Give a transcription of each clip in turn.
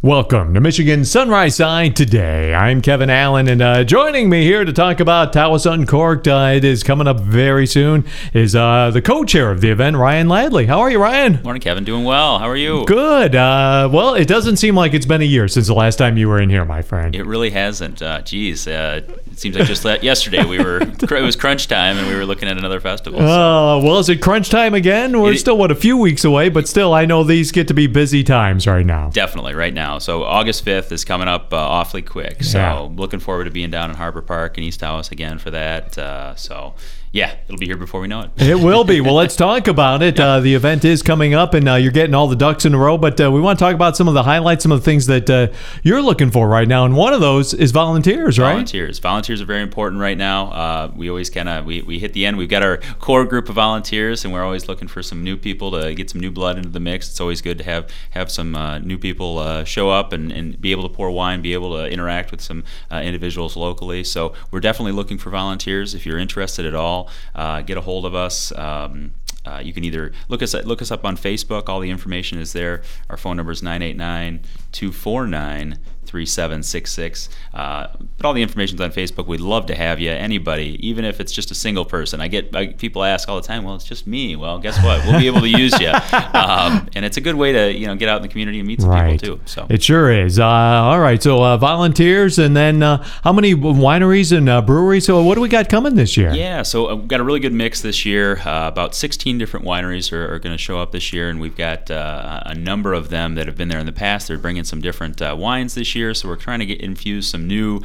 Welcome to Michigan Sunrise Side Today. I'm Kevin Allen, and joining me here to talk about Tawas Uncorked, it is coming up very soon, is the co-chair of the event, Ryan Ladley. How are you, Ryan? Morning, Kevin. Doing well. How are you? Good. Well, it doesn't seem like it's been a year since the last time you were in here, my friend. It really hasn't. It seems like just yesterday it was crunch time, and we were looking at another festival. Well, is it crunch time again? We're still, a few weeks away, but still, I know these get to be busy times right now. Definitely, right now. So August 5th is coming up awfully quick. So looking forward to being down in Harbor Park in East Tawas again for that. Yeah, it'll be here before we know it. It will be. Well, let's talk about it. The event is coming up, and you're getting all the ducks in a row, but we want to talk about some of the highlights, some of the things that you're looking for right now, and one of those is volunteers, right? Volunteers are very important right now. We always we hit the end. We've got our core group of volunteers, and we're always looking for some new people to get some new blood into the mix. It's always good to have some new people show up and be able to pour wine, be able to interact with some individuals locally. So we're definitely looking for volunteers. If you're interested at all, get a hold of us. You can either look us up on Facebook. All the information is there. Our phone number is 989-249-3766. But all the information's on Facebook. We'd love to have you. Anybody, even if it's just a single person. People ask all the time, well, it's just me. Well, guess what? We'll be able to use you. And it's a good way to get out in the community and meet some people too. So it sure is. All right. So volunteers, and then how many wineries and breweries? So what do we got coming this year? Yeah. So we've got a really good mix this year. About 16 different wineries are going to show up this year, and we've got a number of them that have been there in the past. They're bringing some different wines this year, so we're trying to infuse some new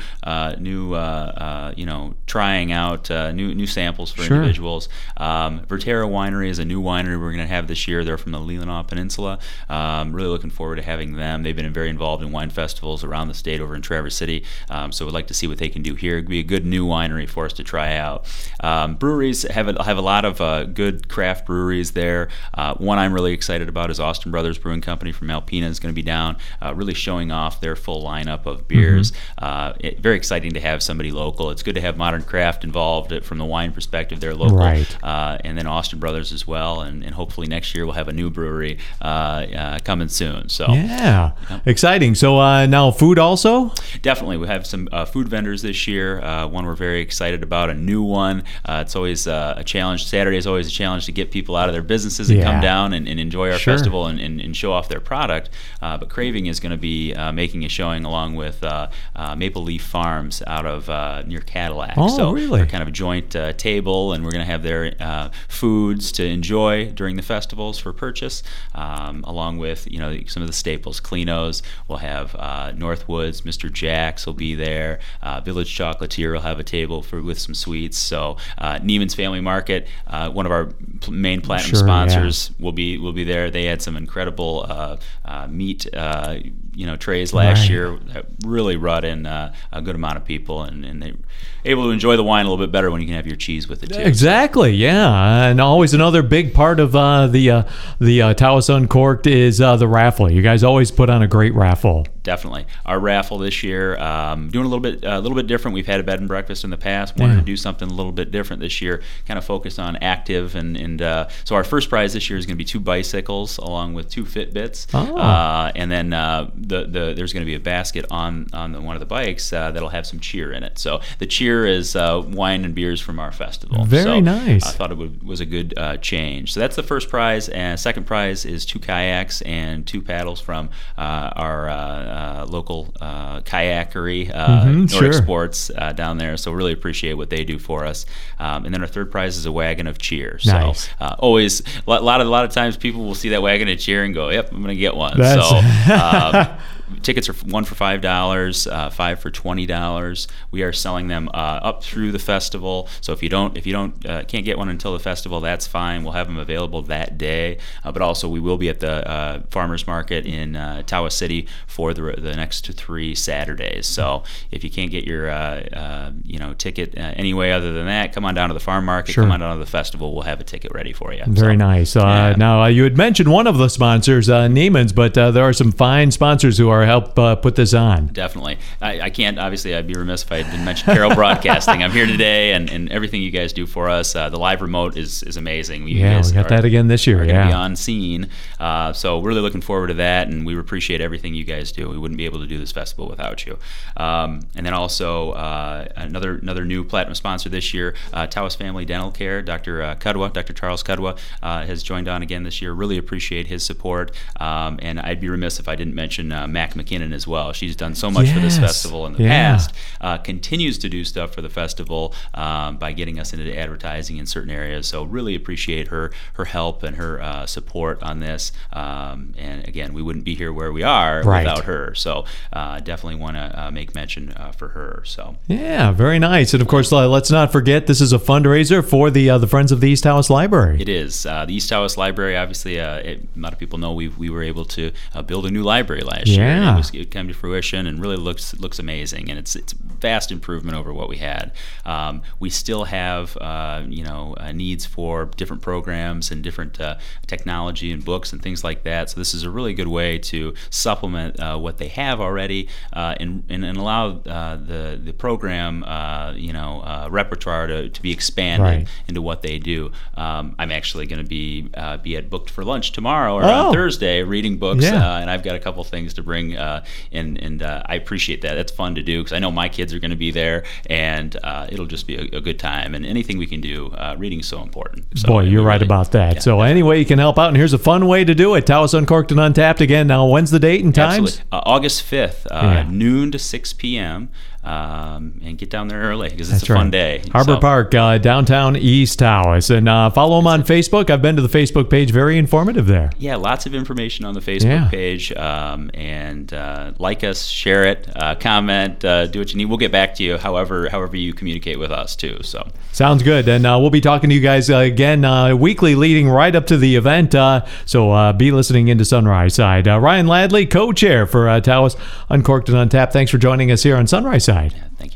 trying out new samples for individuals. Vertera Winery is a new winery we're going to have this year. They're from the Leelanau Peninsula. Really looking forward to having them. They've been very involved in wine festivals around the state over in Traverse City, so we'd like to see what they can do here. It'd be a good new winery for us to try out. Breweries have a lot of good craft breweries there. One I'm really excited about is Austin Brothers Brewing Company from Alpena is going to be down, really showing off their full lineup of beers. Very exciting to have somebody local. It's good to have Modern Craft involved from the wine perspective. They're local, and then Austin Brothers as well. And hopefully next year we'll have a new brewery coming soon. So exciting. So now food also? Definitely, we have some food vendors this year. One we're very excited about, a new one. It's always a challenge. Saturday is always a challenge to get people out of their businesses and come down and enjoy our festival and show off their product. But Craving is going to be making a showing along with Maple Leaf Farms out of near Cadillac. They're kind of a joint table, and we're going to have their foods to enjoy during the festivals for purchase, along with some of the staples. Clino's, we'll have Northwoods, Mr. Jack's will be there. Village Chocolatier will have a table with some sweets. So Neiman's Family Market, one of our main platinum sponsors, will be there. They had some incredible meat trays last year that really brought in a good amount of people, and they able to enjoy the wine a little bit better when you can have your cheese with it too. Exactly, yeah. And always another big part of the Tawas Uncorked is the raffle. You guys always put on a great raffle. Definitely. Our raffle this year, doing a little bit different. We've had a bed and breakfast in the past. Wanted to do something a little bit different this year, kind of focused on active. And so our first prize this year is going to be 2 bicycles along with 2 Fitbits. And then there's going to be a basket on one of the bikes that'll have some cheer in it. So the cheer is wine and beers from our festival. Very nice. I thought it was a good change. So that's the first prize. And second prize is 2 kayaks and 2 paddles from our local kayakery, Nordic Sports down there. So really appreciate what they do for us. And then our third prize is a wagon of cheer. Nice. So always a lot of times people will see that wagon of cheer and go, "Yep, I'm going to get one." Tickets are 1 for $5, 5 for $20. We are selling them up through the festival. So if you can't get one until the festival, that's fine. We'll have them available that day. But also we will be at the farmers market in Tawas City for the next 3 Saturdays. So if you can't get your ticket any way other than that, come on down to the farm market. Come on down to the festival. We'll have a ticket ready for you. Very nice. Now you had mentioned one of the sponsors, Neiman's, but there are some fine sponsors who are or help put this on. Definitely. I can't, obviously, I'd be remiss if I didn't mention Carroll Broadcasting. I'm here today, and everything you guys do for us. The live remote is amazing. We got that again this year. We're going to be on scene. So we're really looking forward to that, and we appreciate everything you guys do. We wouldn't be able to do this festival without you. And then also another new platinum sponsor this year, Tawas Family Dental Care. Dr. Charles Kudwa has joined on again this year. Really appreciate his support. And I'd be remiss if I didn't mention Mac McKinnon as well. She's done so much for this festival in the past, continues to do stuff for the festival by getting us into advertising in certain areas. So really appreciate her help and her support on this. And again, we wouldn't be here where we are without her. So definitely want to make mention for her. So yeah, very nice. And of course, let's not forget this is a fundraiser for the Friends of the East Tawas Library. It is. The East Tawas Library, obviously, a lot of people know we were able to build a new library last year. And it came to fruition and really looks amazing. And it's a vast improvement over what we had. We still have needs for different programs and different technology and books and things like that. So this is a really good way to supplement what they have already and allow the program repertoire to be expanded into what they do. I'm actually going to be at Booked for Lunch tomorrow or on Thursday reading books, and I've got a couple things to bring, and I appreciate that. That's fun to do because I know my kids are going to be there, and it'll just be a good time. And anything we can do, reading's so important. So, boy, you're right about that. Yeah, so any way you can help out, and here's a fun way to do it. Tawas Uncorked and Untapped again. Now, when's the date and times? August 5th, noon to 6 p.m. And get down there early because it's a fun day. Harbor Park, downtown East Tawas. And follow them on Facebook. I've been to the Facebook page. Very informative there. Yeah, lots of information on the Facebook page. And like us, share it, comment, do what you need. We'll get back to you however you communicate with us too. So sounds good. And we'll be talking to you guys again weekly leading right up to the event. So be listening into Sunrise Side. Ryan Ladley, co-chair for Tawas Uncorked and Untapped. Thanks for joining us here on Sunrise Side. Yeah, thank you.